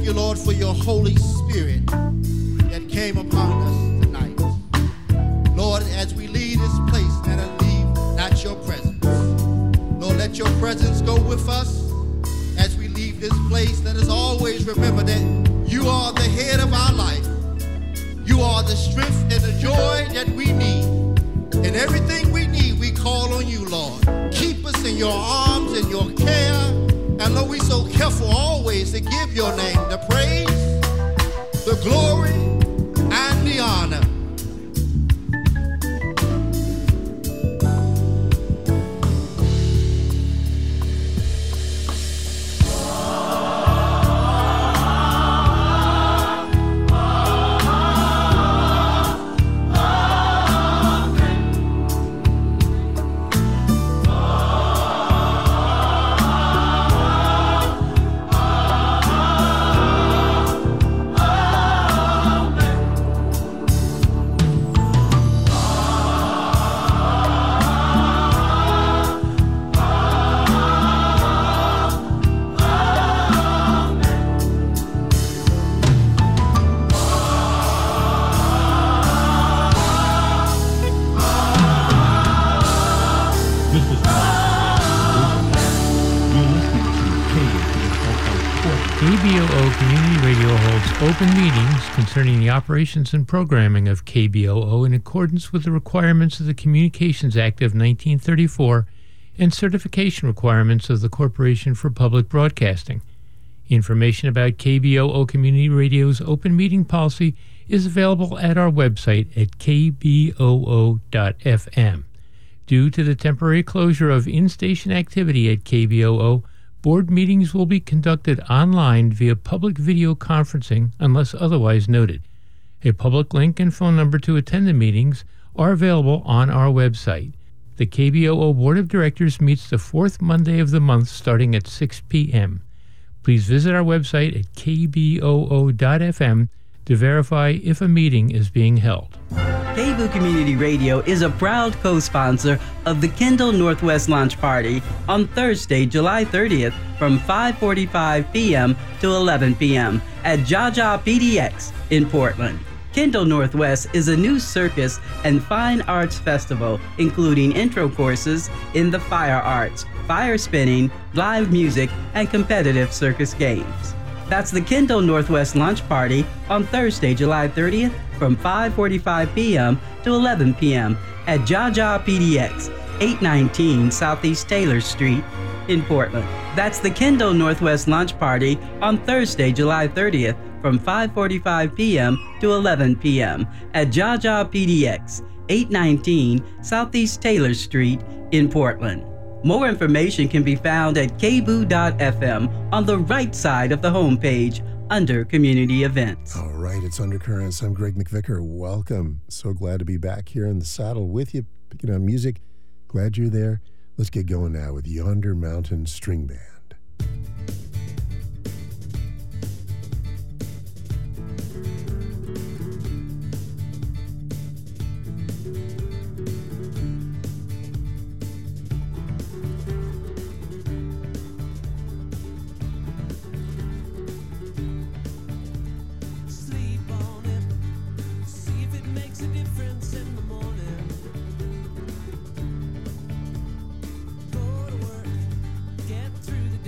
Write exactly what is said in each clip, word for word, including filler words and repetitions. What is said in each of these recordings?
thank you, Lord, for your Holy Spirit that came upon us tonight. Lord, as we leave this place, let us leave not your presence. Lord, let your presence go with us as we leave this place. Let us always remember that you are the head of our life. You are the strength and the joy that we need. And everything we need, we call on you, Lord. Keep us in your arms and your care. And Lord, we're so careful always to give your name the praise, the glory, and the honor. Open meetings concerning the operations and programming of K B O O in accordance with the requirements of the Communications Act of nineteen thirty-four and certification requirements of the Corporation for Public Broadcasting. Information about K B O O Community Radio's open meeting policy is available at our website at k b o o dot f m. Due to the temporary closure of in-station activity at K B O O, board meetings will be conducted online via public video conferencing unless otherwise noted. A public link and phone number to attend the meetings are available on our website. The K B O O Board of Directors meets the fourth Monday of the month starting at six p.m. Please visit our website at k b o o dot f m to verify if a meeting is being held. K B O O Community Radio is a proud co-sponsor of the Kendall Northwest Launch Party on Thursday, July thirtieth from five forty-five p.m. to eleven p.m. at Jaja P D X in Portland. Kendall Northwest is a new circus and fine arts festival, including intro courses in the fire arts, fire spinning, live music, and competitive circus games. That's the Kendall Northwest Launch Party on Thursday, July thirtieth from five forty-five p.m. to eleven p.m. at Jaja P D X, eight nineteen Southeast Taylor Street in Portland. That's the Kendall Northwest Launch Party on Thursday, July thirtieth from five forty-five p.m. to eleven p.m. at Jaja P D X, eight nineteen Southeast Taylor Street in Portland. More information can be found at k b o o dot f m on the right side of the homepage under Community Events. All right, it's Undercurrents. I'm Greg McVicker. Welcome. So glad to be back here in the saddle with you, picking up music. Glad you're there. Let's get going now with Yonder Mountain String Band. Through the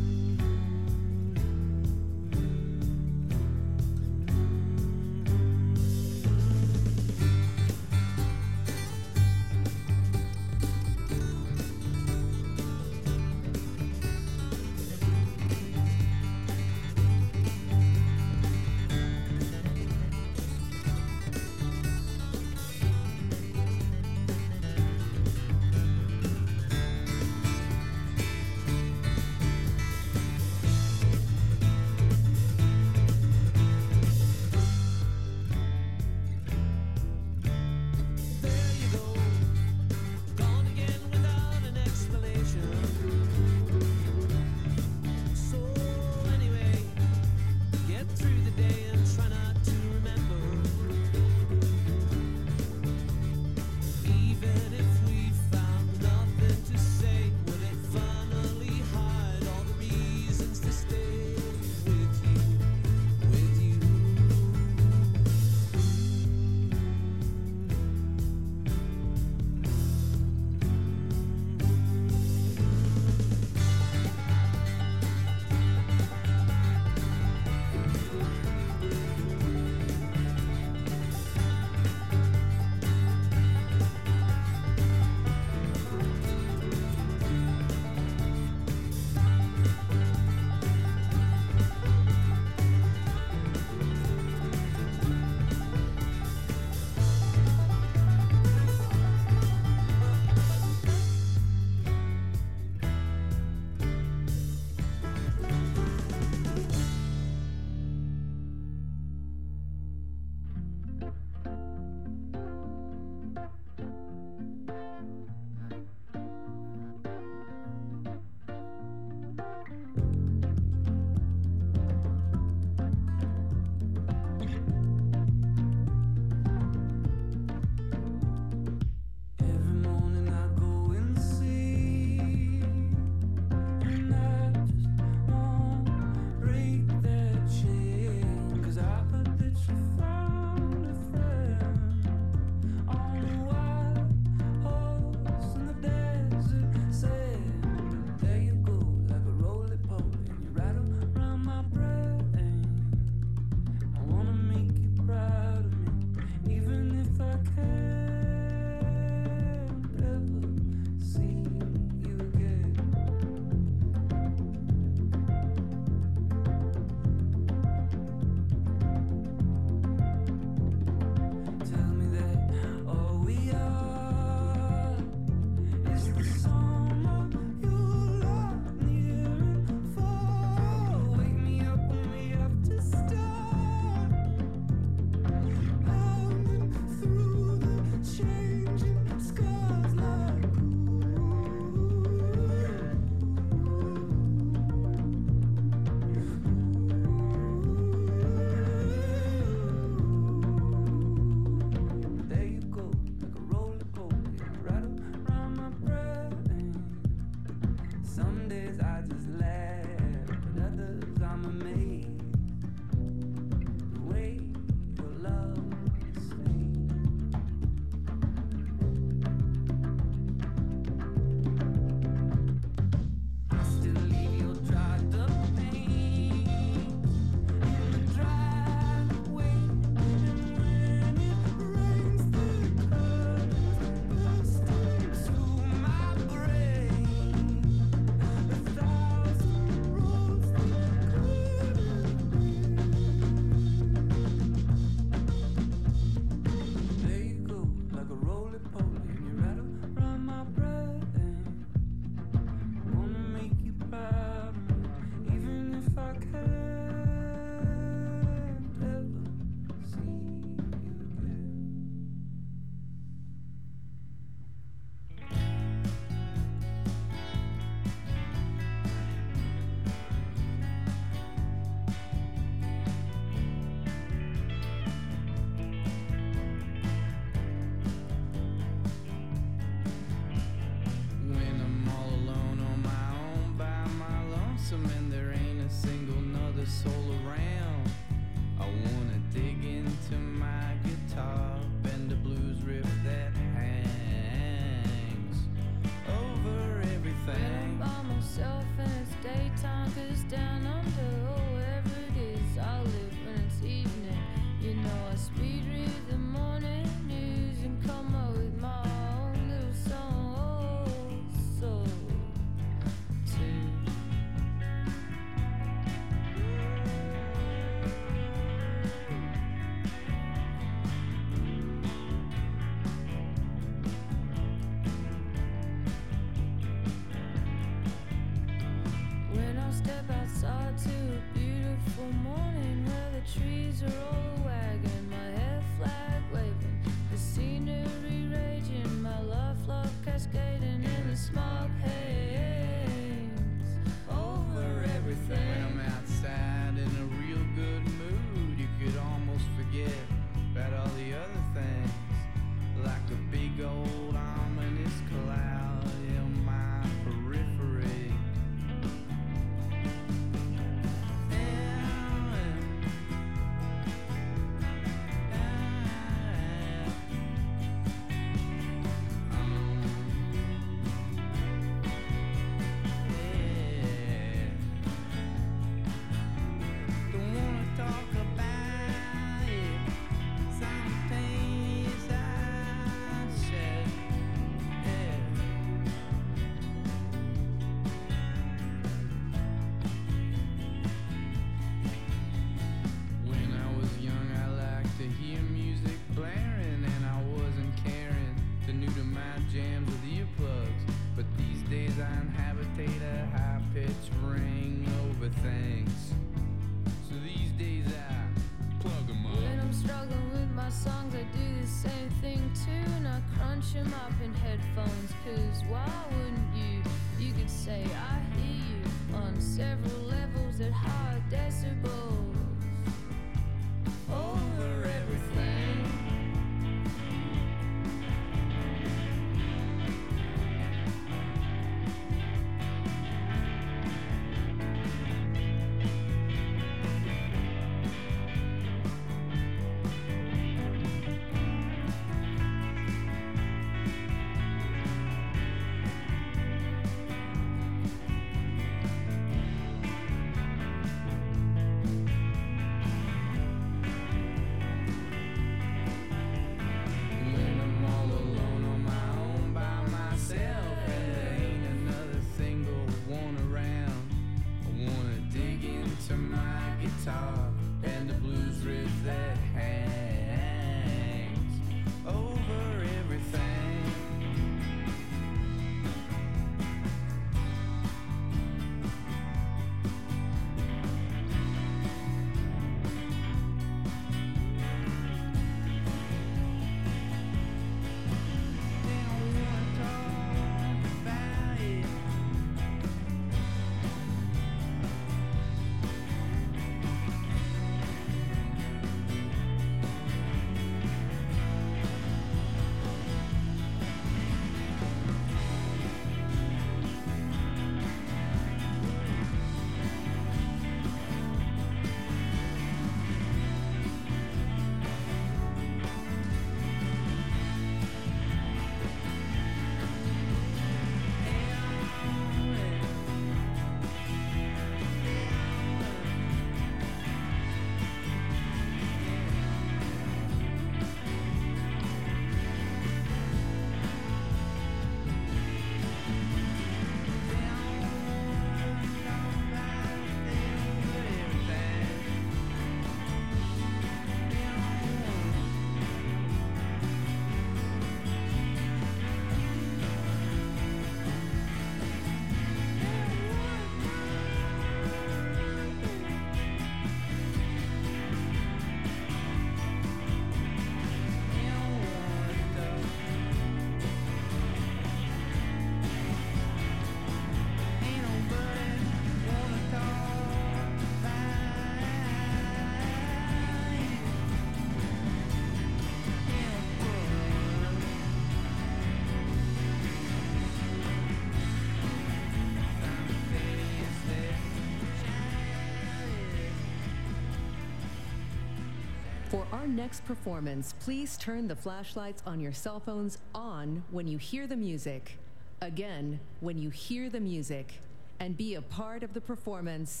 For our next performance, please turn the flashlights on your cell phones on when you hear the music. Again, when you hear the music, and be a part of the performance.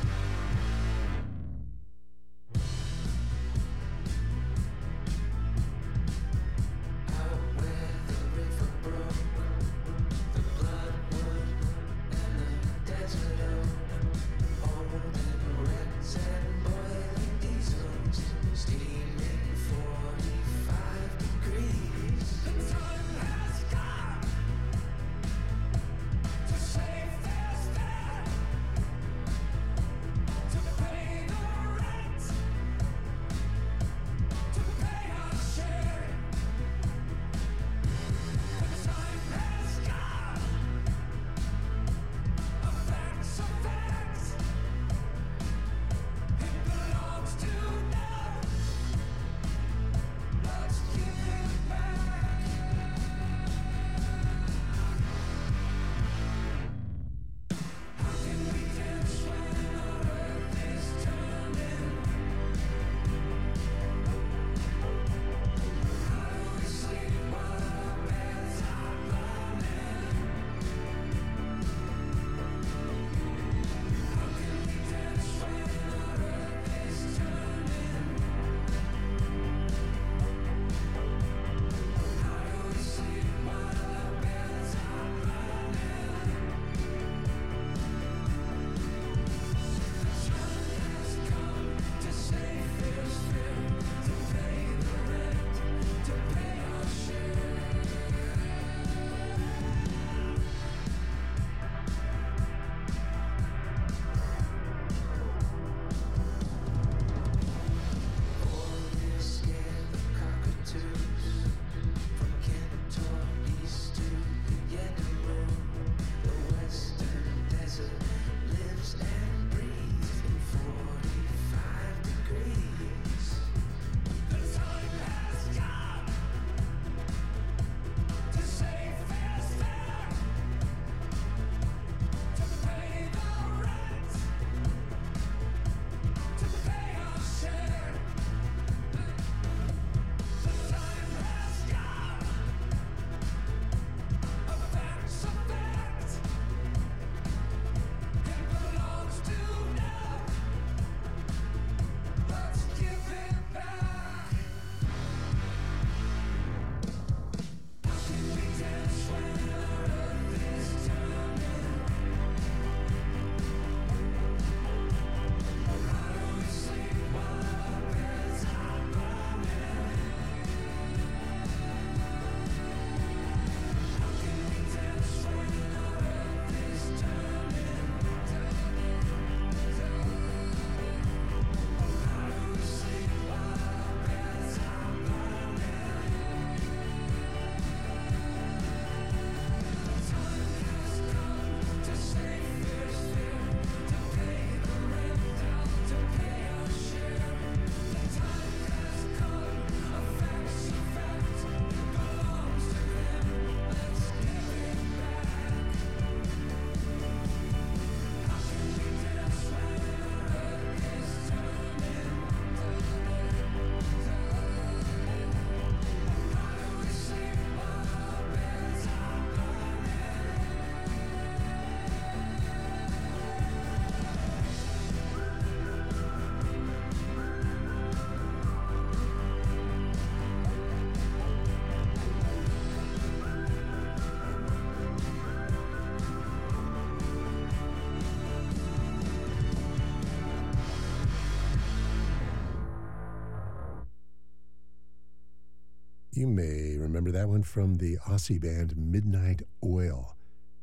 You may remember that one from the Aussie band Midnight Oil.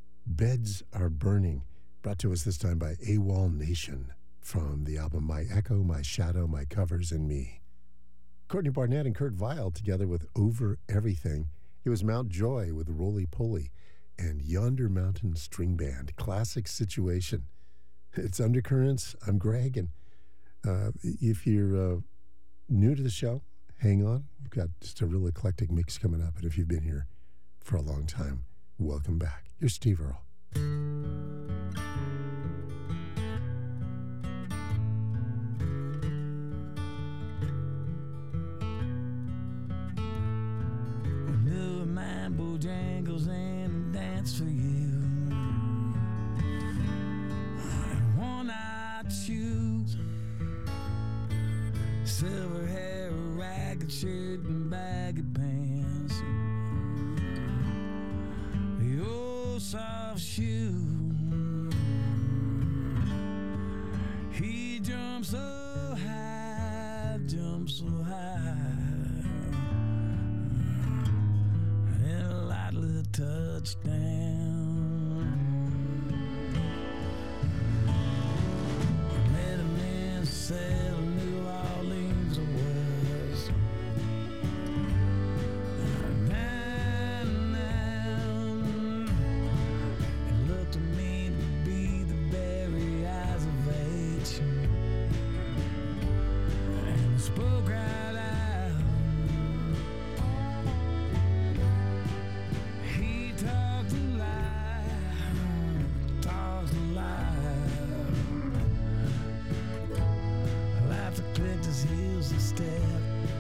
Beds Are Burning, brought to us this time by AWOL Nation from the album My Echo, My Shadow, My Covers, and Me. Courtney Barnett and Kurt Vile together with Over Everything. It was Mount Joy with Roly Poly and Yonder Mountain String Band. Classic situation. It's Undercurrents. I'm Greg, and uh, if you're uh, new to the show, hang on. We've got just a real eclectic mix coming up, and if you've been here for a long time, welcome back. Here's Steve Earle. Bojangles and dance for you. And worn-out shoes, silver hair, a ragged shirt, and baggy pants. The old soft shoe. He jumped so high, jumped so high, and a light little touchdown. I met him in Sale, New Orleans it was. And then it looked to me to be the very eyes of age, and spoke right out. He talked loud, talked loud. Laughter clicked his heels and step.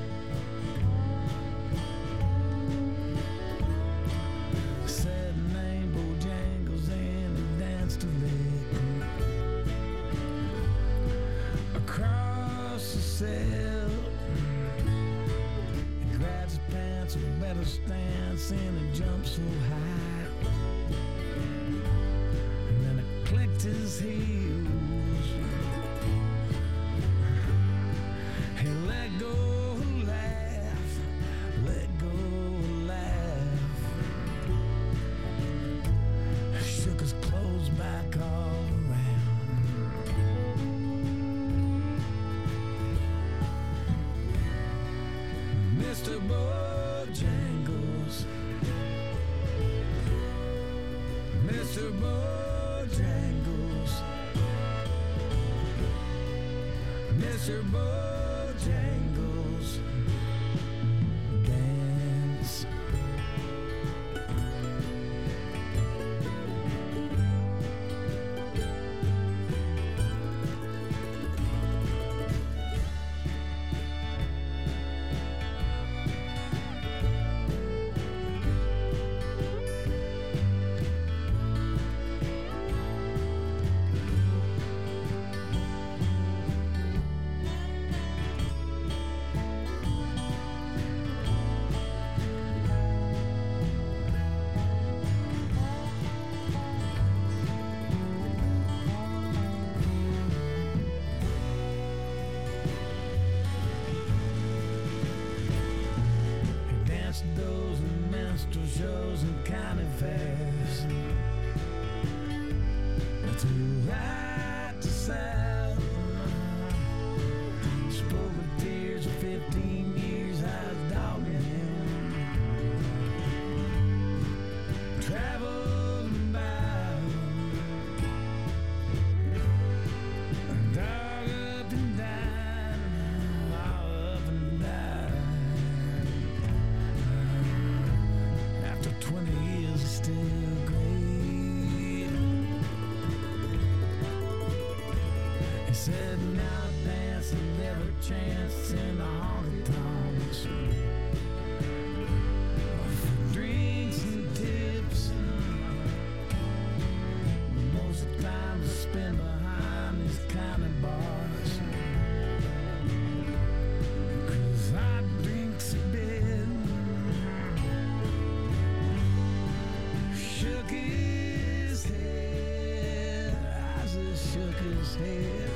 Said the name Bojangles and he danced a lick across the cell. He grabbed his pants, a better stance, and he jumped so high. And then it clicked his heels. He let go, laugh, let go, laugh. Shook his clothes back all around. Mister Bojangles, Mister Bojangles, Mister Bojangles, dance. He danced those minstrel shows and county fairs, to right to south. Spoke with tears for fifteen years, I was dogging him. Traveled about, dog up and down, all up and down. After twenty years, he's still great. He said, now dancing every chance in the honky tonks, for drinks and tips. Most of the time I spend behind these county bars, 'cause I drinks a bit. Shook his head, I just shook his head.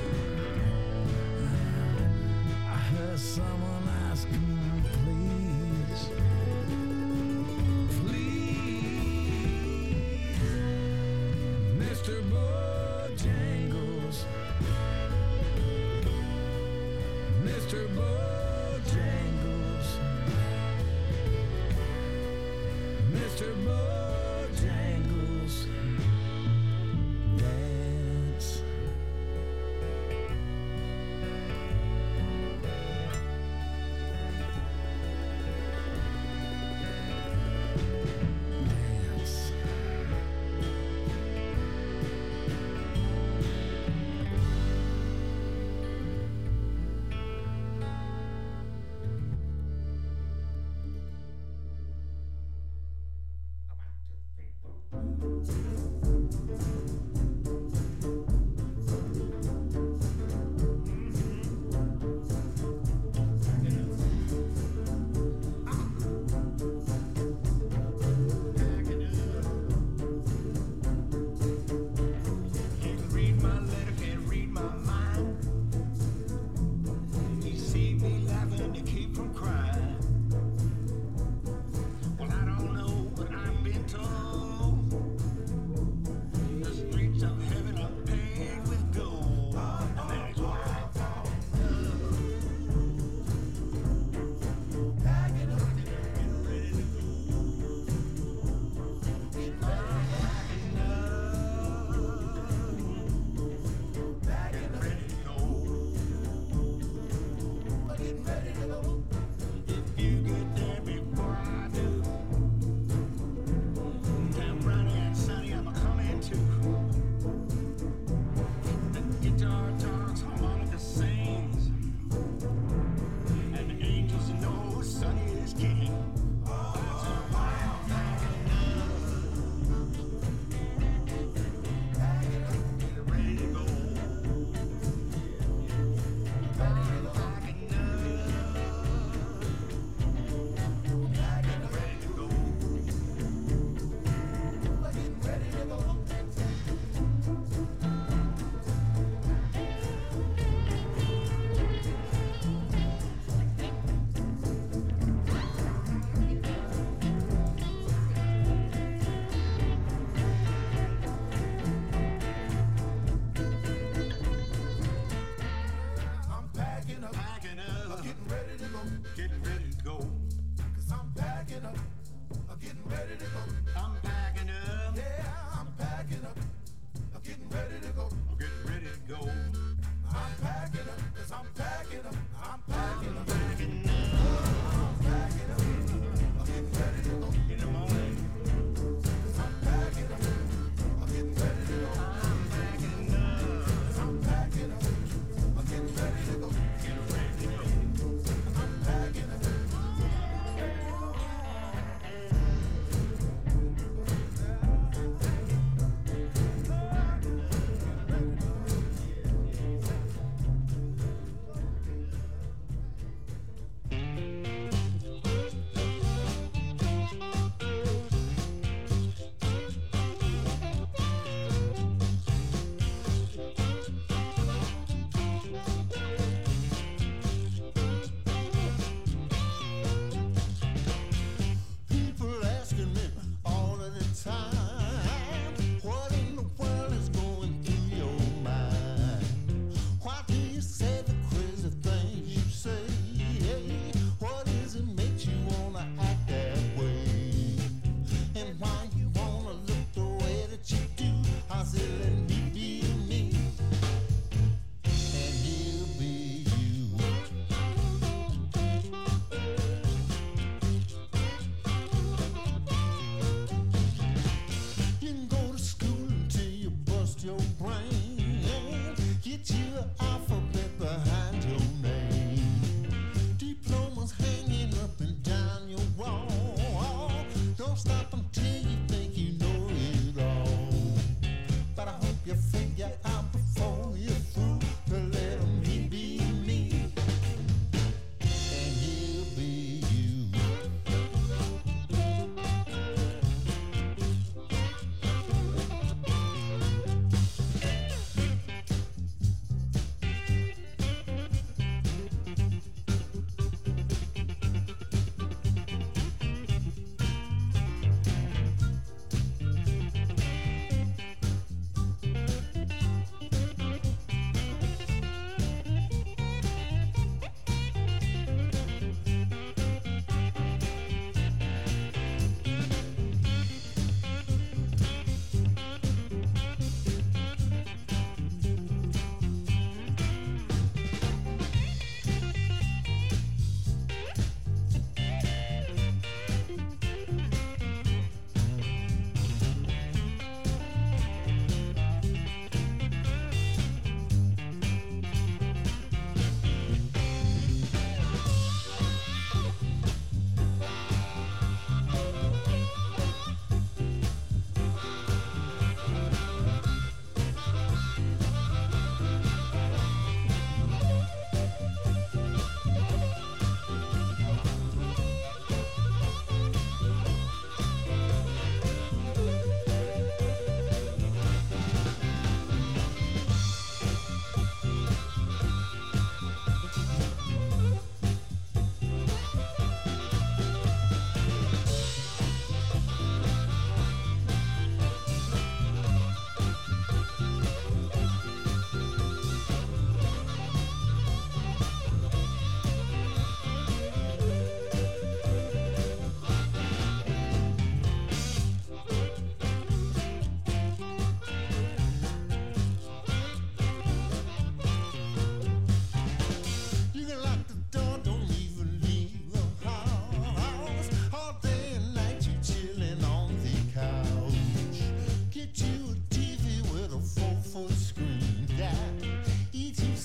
I heard someone ask him, please, please, Mister Bojangles, Mister Bojangles, Mister Bojangles, dance. Dance.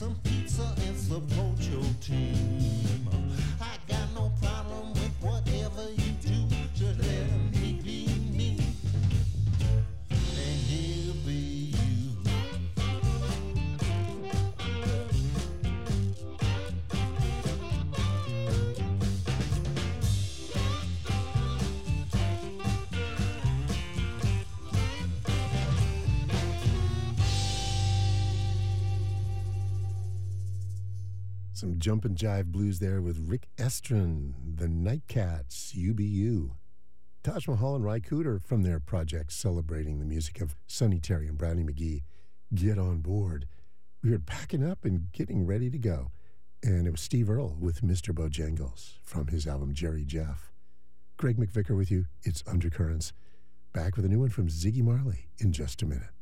some pizza and support your team. I got no problem with whatever you do. Just let me be me, and he'll be you. Some jump and jive blues there with Rick Estrin, the Nightcats, U B U. Taj Mahal and Ry Cooder from their project celebrating the music of Sonny Terry and Brownie McGhee, Get On Board. We were packing up and getting ready to go. And it was Steve Earle with Mister Bojangles from his album Jerry Jeff. Greg McVicker with you. It's Undercurrents. Back with a new one from Ziggy Marley in just a minute.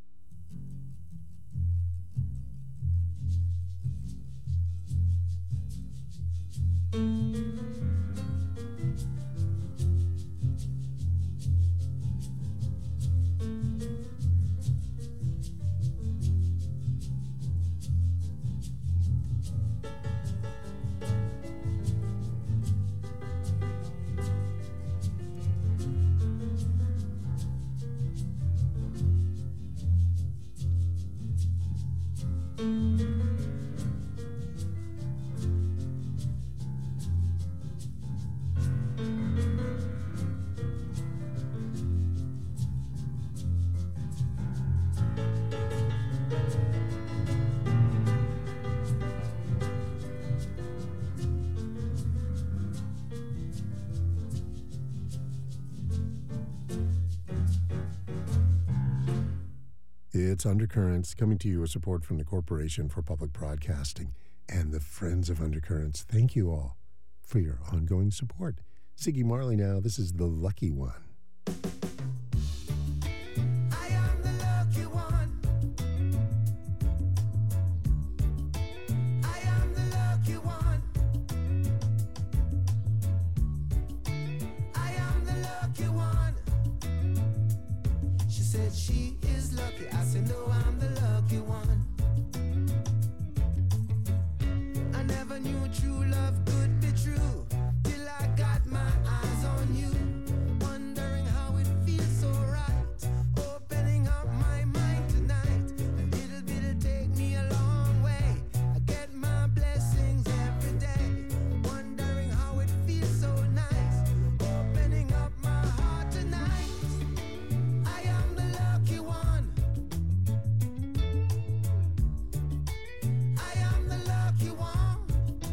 It's Undercurrents, coming to you with support from the Corporation for Public Broadcasting and the Friends of Undercurrents. Thank you all for your ongoing support. Ziggy Marley now, this is The Lucky One. I am the lucky one. I am the lucky one. I am the lucky one. She said she is lucky. I said no, I'm the lucky one. I never knew true love could be true till I got my eyes on you. Wondering how it feels so right, opening up my mind tonight. A little bit'll take me a long way. I get my blessings every day. Wondering how it feels so nice, opening up my heart tonight. I am the lucky one. I am the lucky one.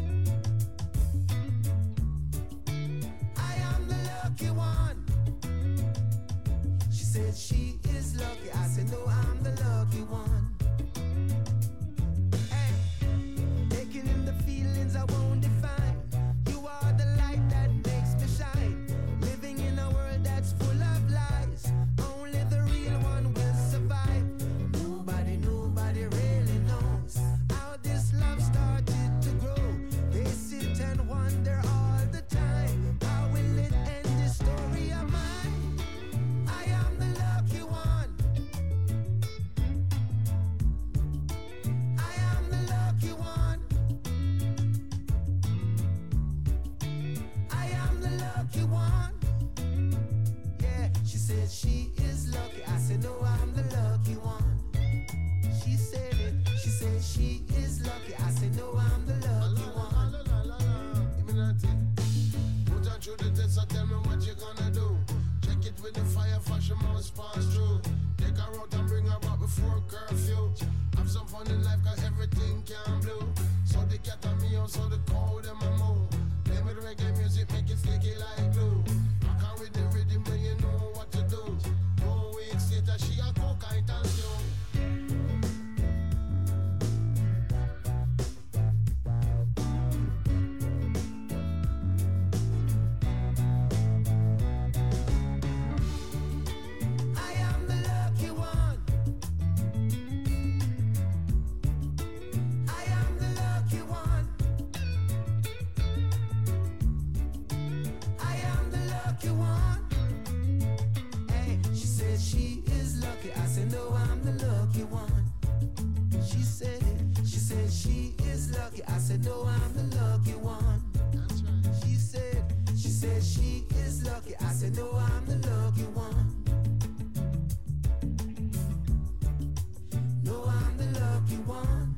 I am the lucky one. She said she is lucky. I said no, I'm the lucky one. Hey, taking in the feelings I won't define. You are the light that makes me shine. Living in a world that's full of lies. Only the real one will survive. Nobody, nobody really knows how this love started to grow. They sit and wonder all the time, how will it end this story of mine? I am the lucky one. I am the lucky one. I am the lucky one. Yeah, she said she is lucky. I said no, I'm the lucky one. She said it. She said she is lucky. I said no, I'm the lucky one. Give me that thing. Put her through the test, so tell me what you gonna do. Check it with the fire, fashion must pass through. Take her out and bring her back before curfew. Have some fun in life, cause everything can blue. So the cat and me, also the cold and my move. Play me the reggae music, make it sticky like glue. Rock on with the rhythm when you know what to do. Four weeks later, she a cocaine and stew. I am the lucky one. I am the lucky one. I am the lucky one. lucky. I said, no, I'm the lucky one. She said, she said she is lucky. I said, no, I'm the lucky one. No, I'm the lucky one.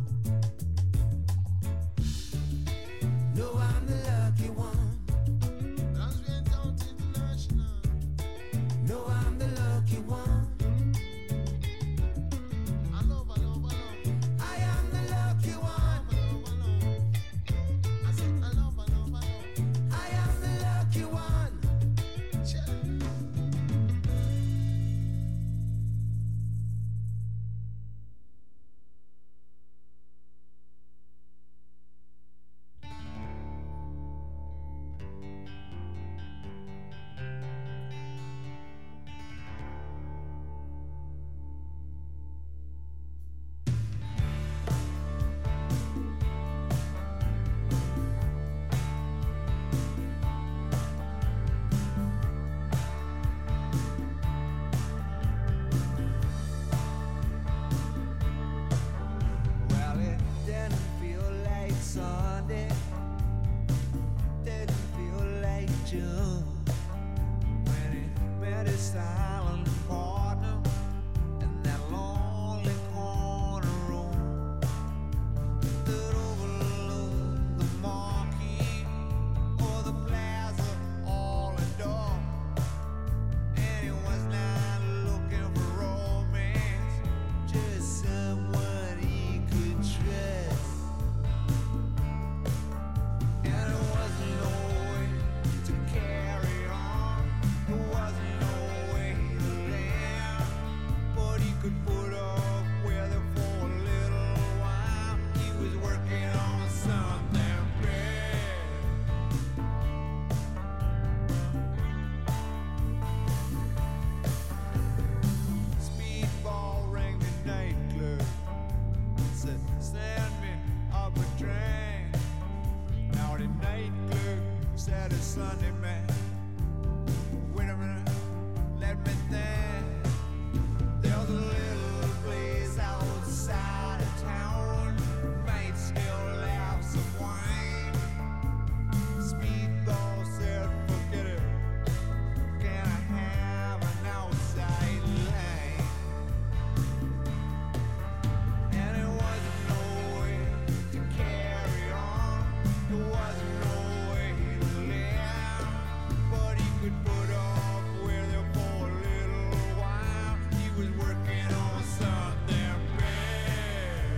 No, I'm the lucky one. No, I'm the lucky one. I am the lucky one. I am the lucky one. Well, it didn't feel like Sunday, didn't feel like June when he met his silent partner in that lonely corner room that overlooked the marquee or the plaza all indoor. And he was not looking for romance, just someone he could trust. And there wasn't no way to carry on, there wasn't no way to land, but he could put up with it for a little while. He was working on something big. Speedball rang the nightclub, said, send me up a drink. Now the nightclub said, a Sunday man. Wait a minute, let me think. There's a little place outside of town, might still have some wine. Speedball said, forget it, can I have an outside line? And it wasn't no way to carry on, there wasn't no way to live, but he could put up with it for a little while. He was working on something big.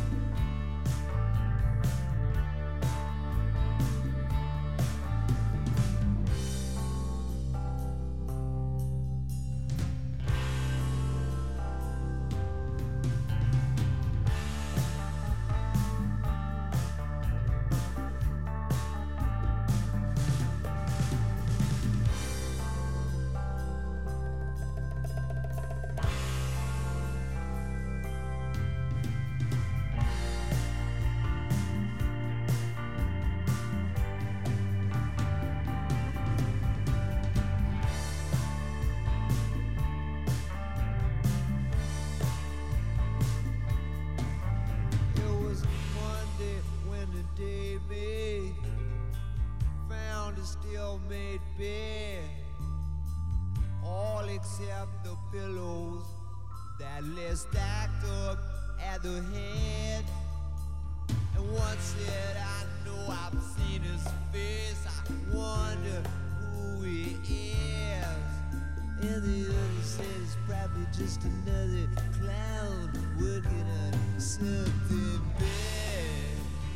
It was Monday when the day made found a still-made bed, all except the pillows that lay stacked up at the head. And one said, I know I've seen his face, I wonder who he is. And the other said, it's probably just another clown working on something big.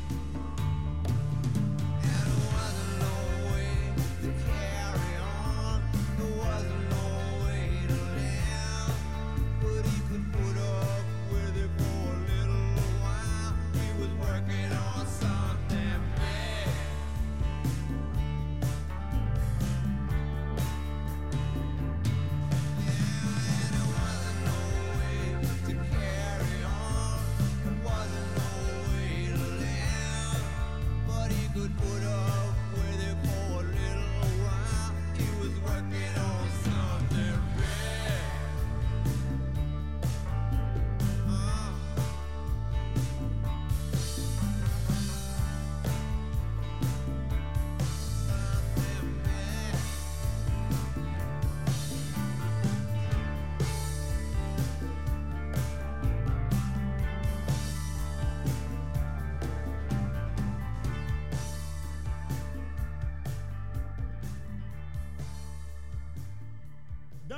And there wasn't no way to carry on, there wasn't no way to live, but he could put up with it for a little while. He was working on something big. Yeah, and there wasn't no way to carry on, there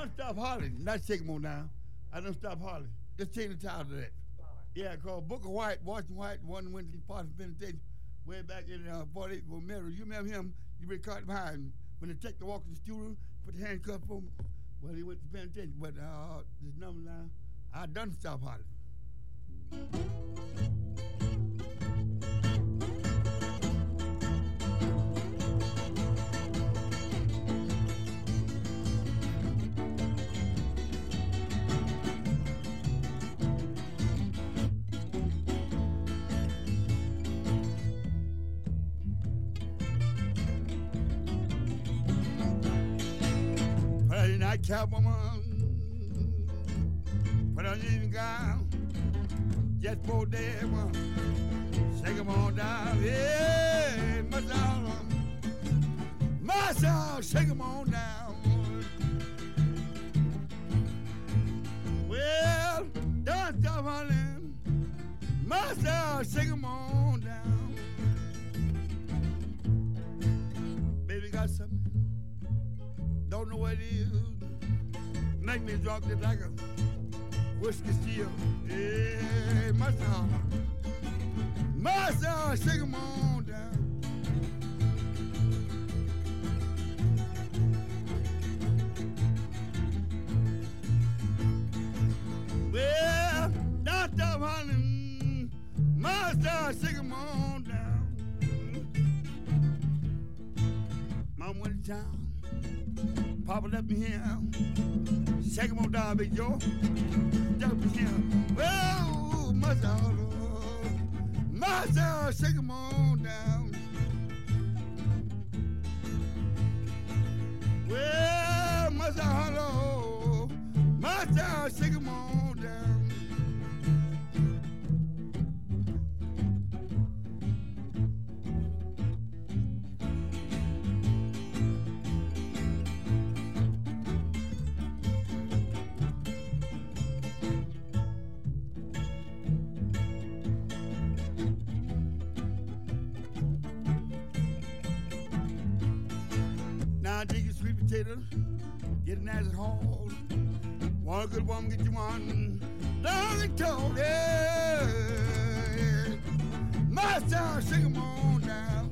don't stop hollering. Not shake 'em on down. I don't stop hollering. Just change the title to that. Yeah, called Booker White, Washington White, one went to Parson Penitentiary way back in uh, forty-eight. Well, Mary, you remember him? You been caught behind him. When they take the walk to the studio, put the handcuff on him. Well, he went to penitentiary. But uh, this number now, I done stop hollering. Friday night Catwoman, put on your gown, just for that one, shake 'em on down, yeah, my soul, my soul, shake 'em on down. Well, don't stop hollering, my soul, shake 'em on down. Baby got something. Don't know what it is. Make me drunk just like a whiskey steel. Yeah, my soul. My soul, shake 'em on down. Well, don't stop hollering. My soul, shake 'em on down. Mom went to town. Papa left me here. Shake 'em on down, Big Joe. Left me here. Well, my soul, my soul, shake 'em on down. Well, my soul, my soul, shake 'em on down. Get a nice haul. Want a good woman, get you one. Long and tall, yeah. My sound, shake 'em on down.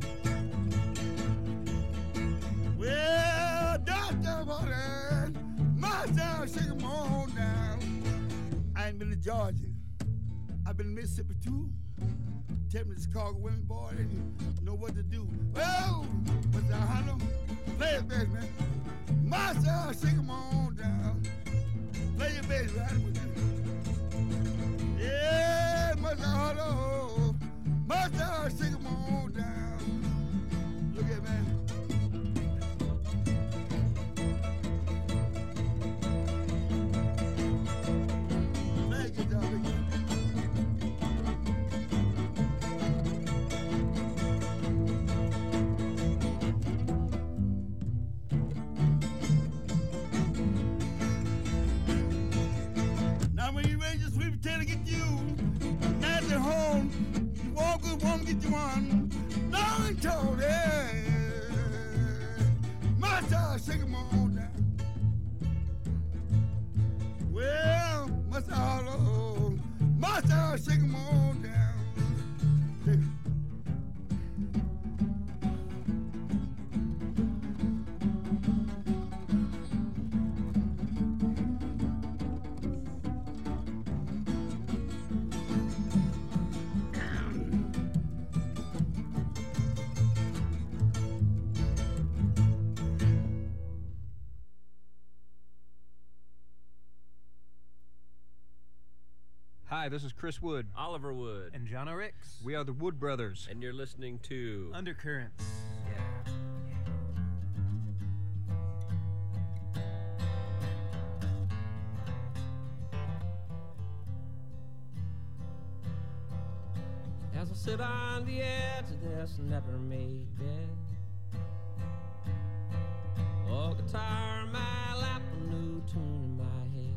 Well, don't stop hollering. My sound, shake 'em on down. I ain't been to Georgia. I've been to Mississippi too. Tell me the Chicago women, boy, they know what to do. Well, what's that, Hunter? Play it, bass, man. My sound, shake 'em on down. Play your bass, right with you. Yeah, my sound, hello. My sound, shake 'em on down. Look at man. Play it, guitar, look at home, you walk good woman, get you one. Long and tall, yeah. My child, shake 'em on down. Well, my child, oh, my child, shake 'em on down. Shake 'em. Hi, this is Chris Wood. Oliver Wood. And John Ricks. We are the Wood Brothers. And you're listening to Undercurrents. Yeah. As I sit on the edge of this never-made bed, oh, guitar in my lap, a new tune in my head.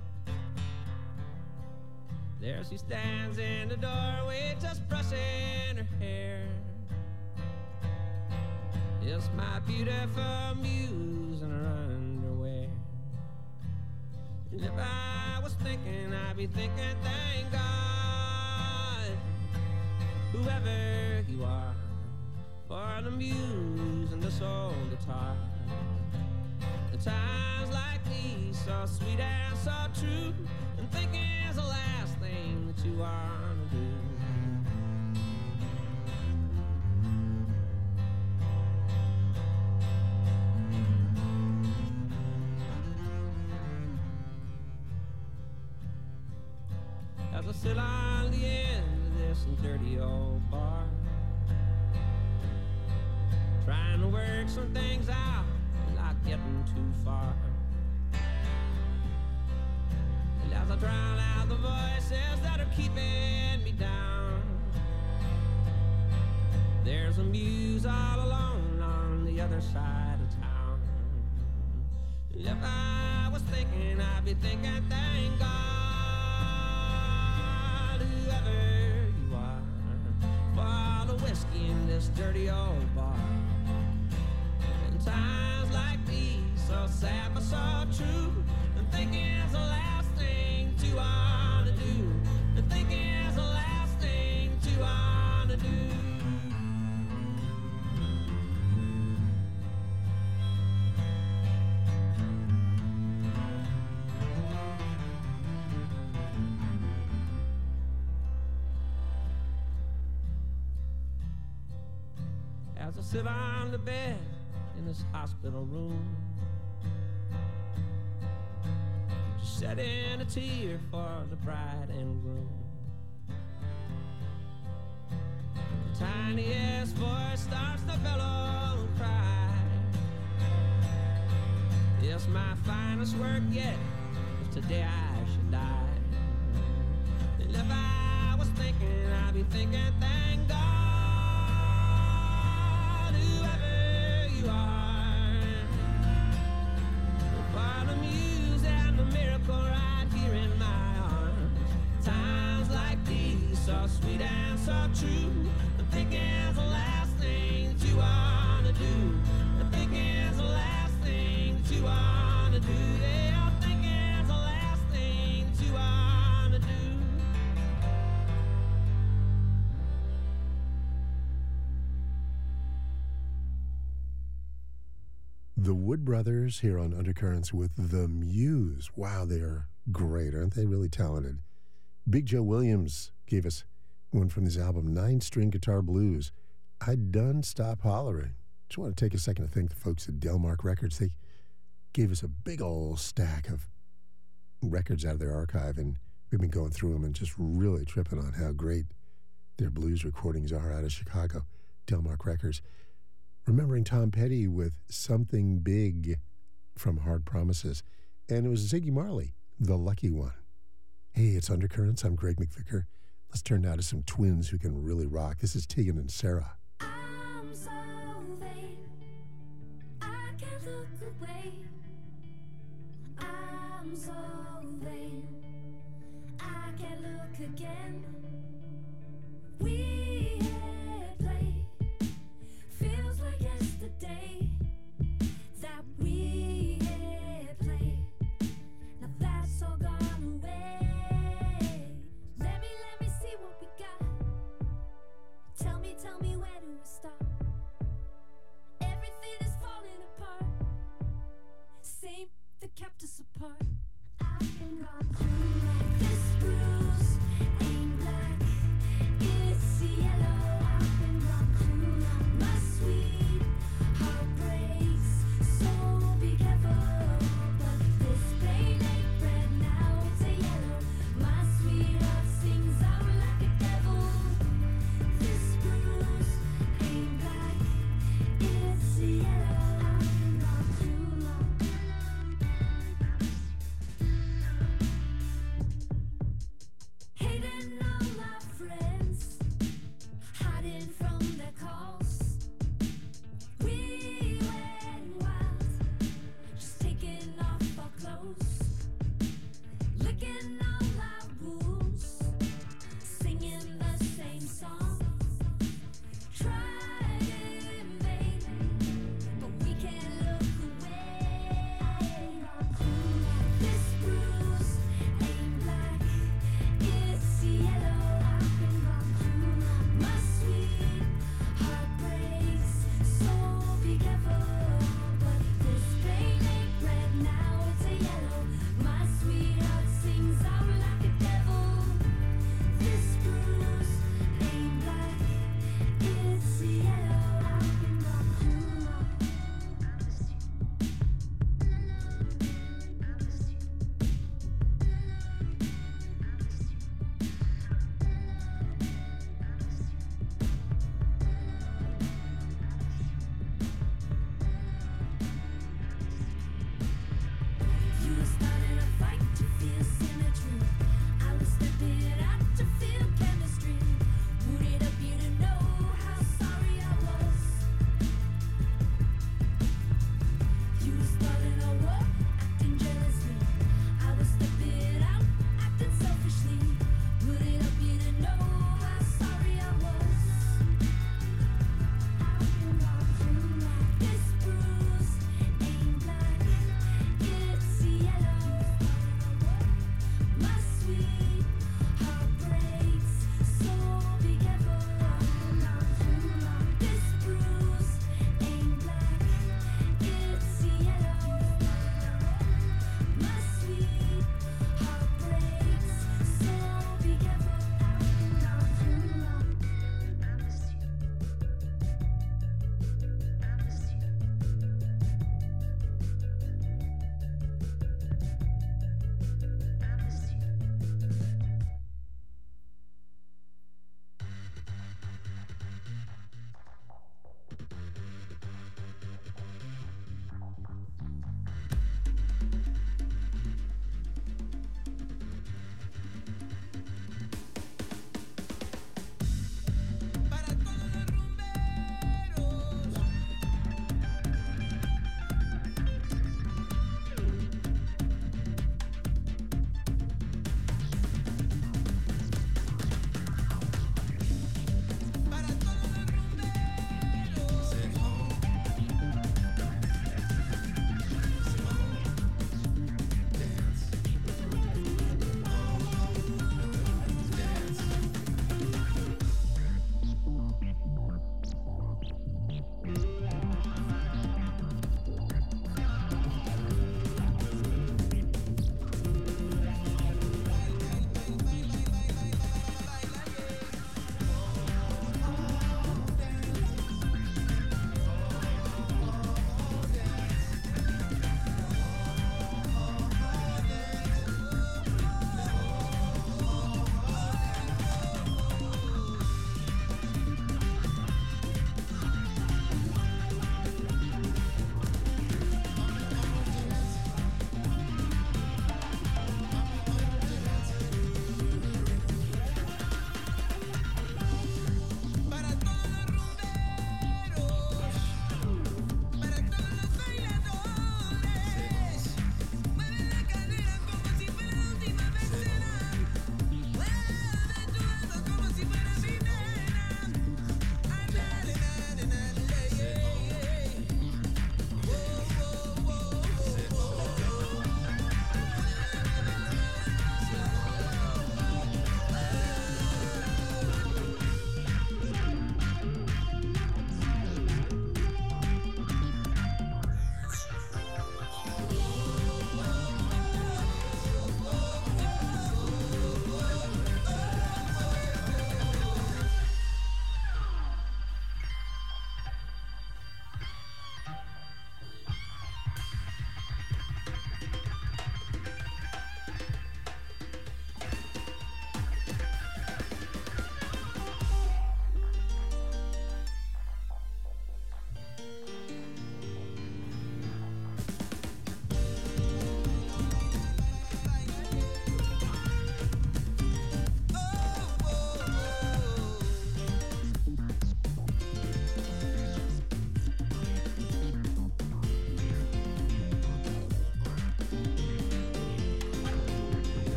There she stands in the doorway, just brushing her hair. It's my beautiful muse in her underwear. And if I was thinking, I'd be thinking, thank God, whoever you are, for the muse and the soul guitar. The times like these, so sweet and so true, and thinking is the last thing that you want to do. As I sit on the end of this dirty old bar, trying to work some things out, not getting too far. And as I drown out the voices that are keeping me down, there's a muse all alone on the other side of town. And if I was thinking, I'd be thinking, thank God, whoever you are, for all the whiskey in this dirty old bar. And times like these, so sad but so true, and thinking is the last thing to want to do, and thinking is the last thing to want to do. As I sit on the bed in this hospital room, just shedding a tear for the bride and groom. The tiniest voice starts to bellow and cry. It's my finest work yet, if today I should die. And if I was thinking, I'd be thinking, thank God, whoever you are, for the muse and the miracle right here in my arms. Times like these, so sweet and so true, and thinking is the last thing that you want to do, and thinking is the last thing that you want to do, yeah, thinking is the last thing that you want to do. The Wood Brothers here on Undercurrents with The Muse. Wow, they are great. Aren't they really talented? Big Joe Williams gave us one from his album, Nine String Guitar Blues. I Done Stop Hollering. Just want to take a second to thank the folks at Delmark Records. They gave us a big old stack of records out of their archive, and we've been going through them and just really tripping on how great their blues recordings are out of Chicago. Delmark Records. Remembering Tom Petty with Something Big from Hard Promises. And it was Ziggy Marley, The Lucky One. Hey, it's Undercurrents. I'm Greg McVicker. Let's turn now to some twins who can really rock. This is Tegan and Sarah.